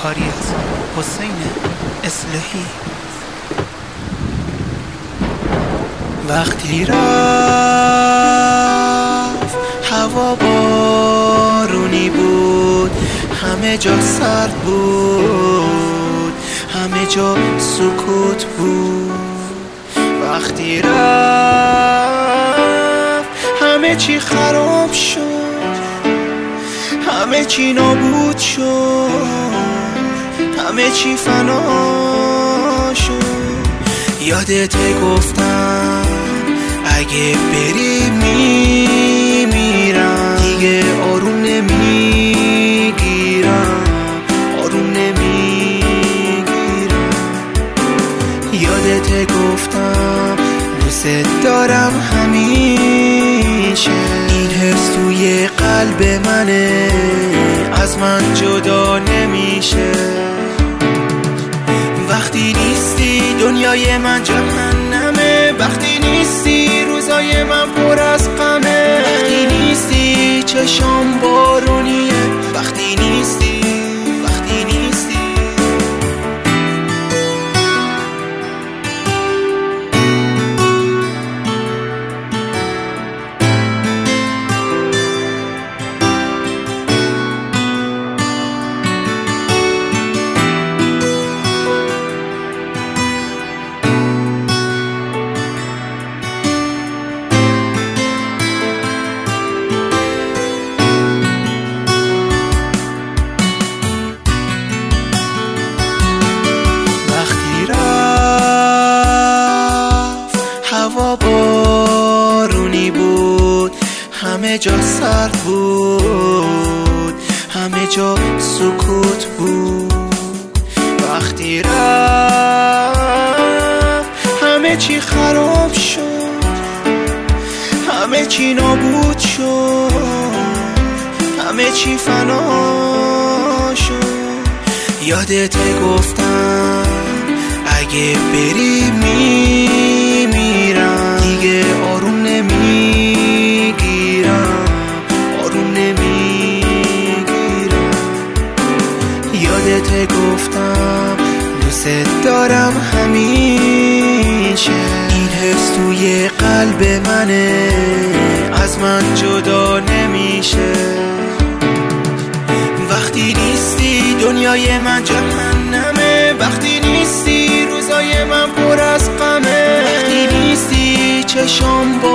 کاری از حسین اصلاحی. وقتی رفت هوا بارونی بود، همه جا سرد بود، همه جا سکوت بود. وقتی رفت همه چی خراب شد، همه چی نابود شد، همه چی فنا شد. یادت گفتم اگه بری میمیرم، دیگه آروم نمیگیرم، آروم نمیگیرم. یادت گفتم دوست دارم همیشه، این حس توی قلب منه، از من جدا نمیشه. وقتی نیستی دنیای من جهنمه، وقتی نیستی روزای من پر از غمه، وقتی نیستی چشام بارونیه، وقتی نیستی، وقتی نیستی. هوا بارونی بود، همه جا سرد بود، همه جا سکوت بود. وقتی رفت همه چی خراب شد، همه چی نابود شد، همه چی فنا شد. یادت گفتم اگه بری میمیرم، دیگه آروم نمیگیرم، آروم نمیگیرم. یادت گفتم دوست دارم همیشه، این حس توی قلب منه، از من جدا نمیشه. وقتی نیستی دنیای من جهنمه، وقتی نیستی روزای من پر از غمه، وقتی نیستی چشام